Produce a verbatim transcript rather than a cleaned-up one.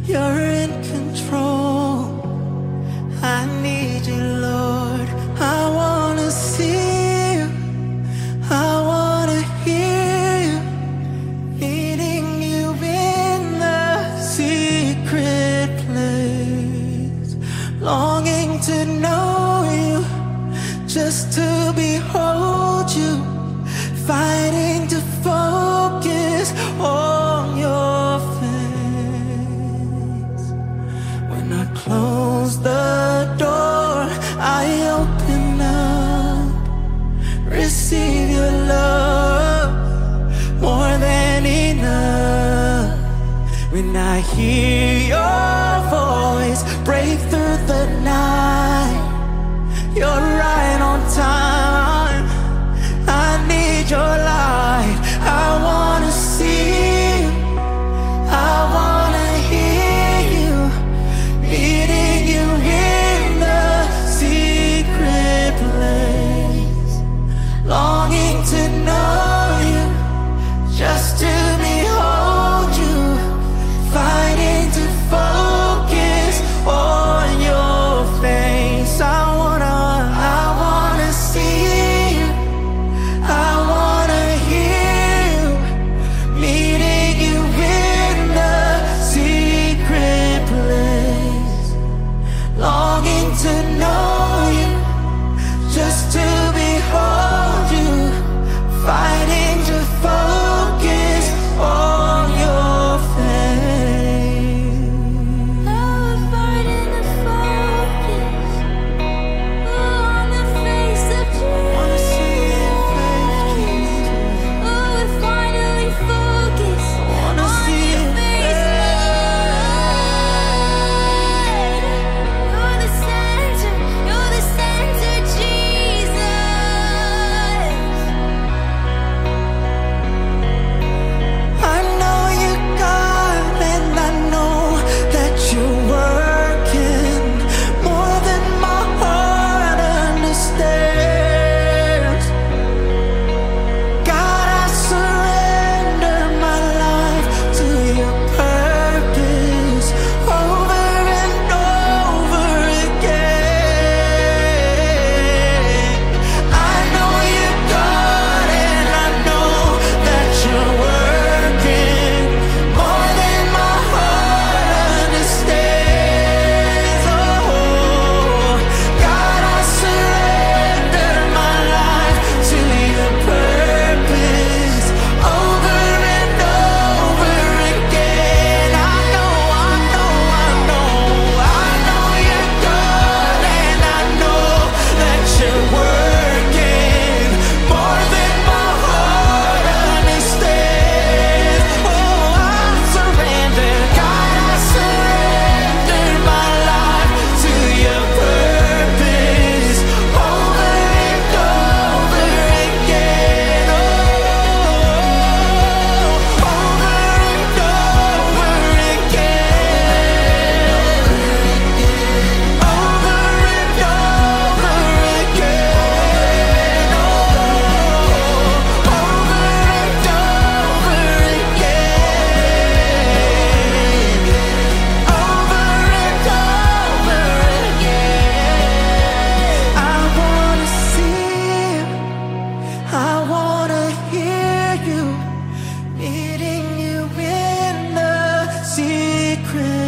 You're in control. I need you, Lord. I wanna see you. I wanna hear you. Needing you in the secret place. Longing to know you, just to behold you. Fighting to focus on your face. When I close the door, I open up. Receive your love, more than enough. When I hear your voice break through the night, you're right on time. I need your light. I wanna see you. I wanna hear you. Meeting you in the secret place. Longing to know you, just to behold you. Fighting to focus on your face. I wanna, I wanna see you. I wanna hear you. Meeting you in the secret place. Longing to know you, just to behold you. Fighting to focus on your face. Oh, fighting to focus on the face of Wanna see your face, Jesus. Jesus. Oh, we finally focus Wanna on see your your face, Lord. You're the center, you're the center, Jesus. I know you got, and I know that you're working more than my heart understands. God, I surrender my life to your purpose over and over again. I know you got, and I know that you're working more than my heart understands. Oh, God, I surrender my life to your purpose over and over again. I know, I know, I know, I know you're good, and I know that you're working more than my heart understands. Oh, I surrender, God, I surrender my life to your purpose over and over again. Oh, over and over again. Over and over again. Oh, over and over again. Over and over again. I wanna see you. I wanna hear you. Meeting you in the secret